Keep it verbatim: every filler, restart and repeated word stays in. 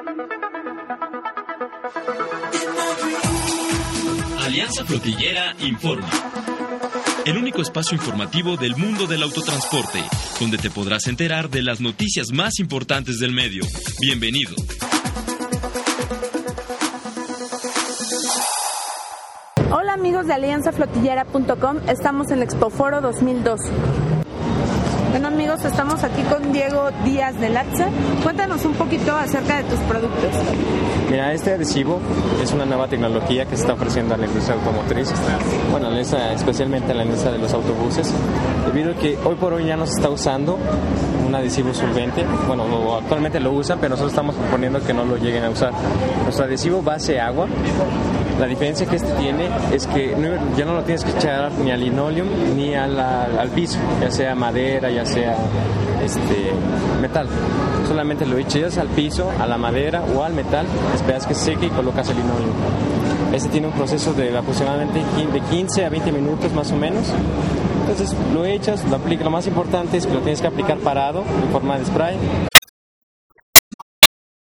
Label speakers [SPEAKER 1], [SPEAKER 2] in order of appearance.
[SPEAKER 1] Alianza Flotillera informa. El único espacio informativo del mundo del autotransporte, donde te podrás enterar de las noticias más importantes del medio. Bienvenido.
[SPEAKER 2] Hola amigos de alianza flotillera punto com, estamos en Expoforo dos mil doce. Bueno amigos, estamos aquí con Diego Díaz de Latza. Cuéntanos un poquito acerca de tus productos.
[SPEAKER 3] Mira, este adhesivo es una nueva tecnología que se está ofreciendo a la industria automotriz, bueno, especialmente a la industria de los autobuses, debido a que hoy por hoy ya no se está usando un adhesivo solvente. Bueno, actualmente lo usan, pero nosotros estamos proponiendo que no lo lleguen a usar. Nuestro adhesivo base agua. La diferencia que este tiene es que no, ya no lo tienes que echar ni al linoleum ni a la, al piso, ya sea madera, ya sea este, metal. Solamente lo echas al piso, a la madera o al metal, esperas que se seque y colocas el linoleum. Este tiene un proceso de aproximadamente de quince a veinte minutos más o menos. Entonces lo echas, lo aplicas. Lo más importante es que lo tienes que aplicar parado en forma de spray.